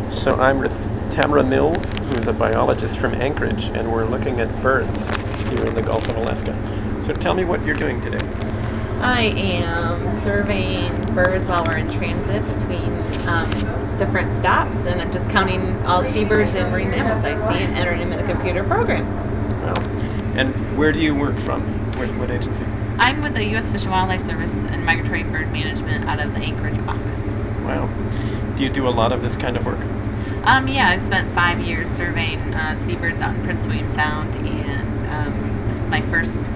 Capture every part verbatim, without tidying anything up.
So I'm with Tamara Mills, who's a biologist from Anchorage, and we're looking at birds here in the Gulf of Alaska. So tell me what you're doing today. I am surveying birds while we're in transit between um, different stops, and I'm just counting all the seabirds and marine mammals I see and entering them in a computer program. Wow. And where do you work from? What, what agency? I'm with the U S Fish and Wildlife Service and Migratory Bird Management out of the Anchorage office. Wow. Do you do a lot of this kind of work? Um, yeah, I've spent five years surveying uh, seabirds out in Prince William Sound, and um, this is my first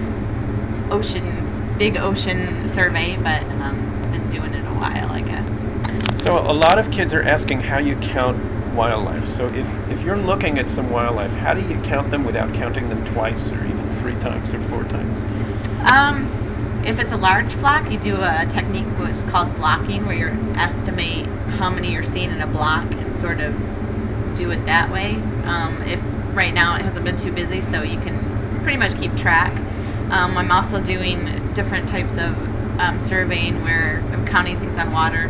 ocean, big ocean survey, but um, been doing it a while, I guess. So a lot of kids are asking how you count wildlife. So if, if you're looking at some wildlife, how do you count them without counting them twice or even three times or four times? Um, if it's a large flock, you do a technique what's called blocking, where you estimate how many you're seeing in a block and sort of do it that way. Um, if right now it hasn't been too busy, so you can pretty much keep track. Um, I'm also doing different types of um, surveying where I'm counting things on water,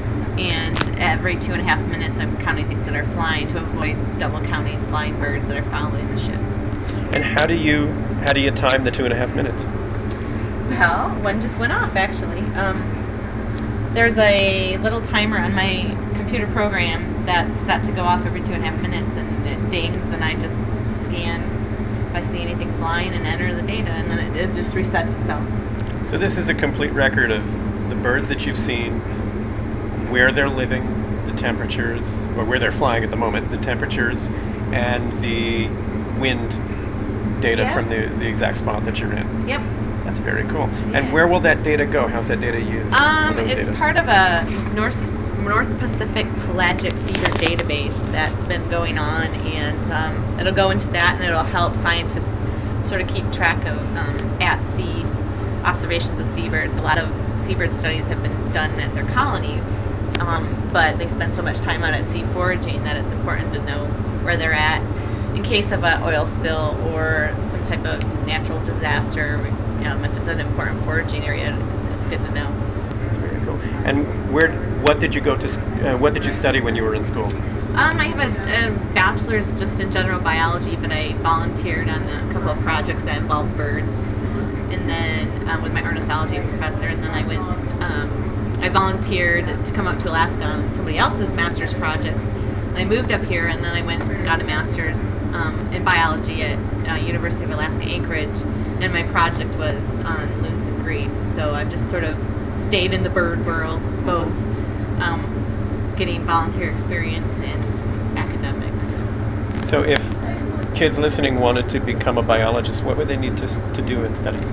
and every two and a half minutes I'm counting things that are flying to avoid double counting flying birds that are following the ship. And how do you how do you time the two and a half minutes? Well, one just went off actually. Um, there's a little timer on my computer program that's set to go off every two and a half minutes, and it dings, and I just scan if I see anything flying and enter the data, and then it, it just resets itself. So this is a complete record of the birds that you've seen, where they're living, the temperatures, or where they're flying at the moment, the temperatures, and the wind data Yeah. from the, the exact spot that you're in. Yep. That's very cool. And Yeah. where will that data go? How's that data used? Or Um, those it's data? part of a North North Pacific pelagic seabird database that's been going on, and um, it'll go into that, and it'll help scientists sort of keep track of um, at sea observations of seabirds. A lot of seabird studies have been done at their colonies, um, but they spend so much time out at sea foraging that it's important to know where they're at in case of an oil spill or some type of natural disaster. Um, if it's an important foraging area, it's, it's good to know. That's very cool. And where? What did you go to? Uh, what did you study when you were in school? Um, I have a, a bachelor's just in general biology, but I volunteered on a couple of projects that involved birds, and then um, with my ornithology professor, and then I went. Um, I volunteered to come up to Alaska on somebody else's master's project. And I moved up here, and then I went and got a master's um, in biology at uh, University of Alaska Anchorage, and my project was on loons and grebes. So I've just sort of stayed in the bird world, both um, getting volunteer experience and academic. So if kids listening wanted to become a biologist, what would they need to, to do and study?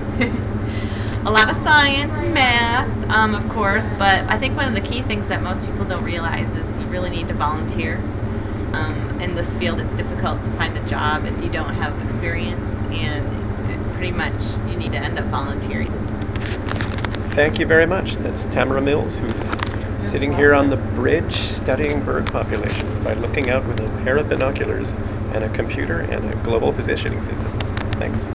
A lot of science and math, um, of course, but I think one of the key things that most people don't realize is you really need to volunteer. Um, in this field, it's difficult to find a job if you don't have experience, and pretty much you need to end up volunteering. Thank you very much. That's Tamara Mills, who's You're sitting here on the welcome. bridge studying bird populations by looking out with a pair of binoculars and a computer and a global positioning system. Thanks.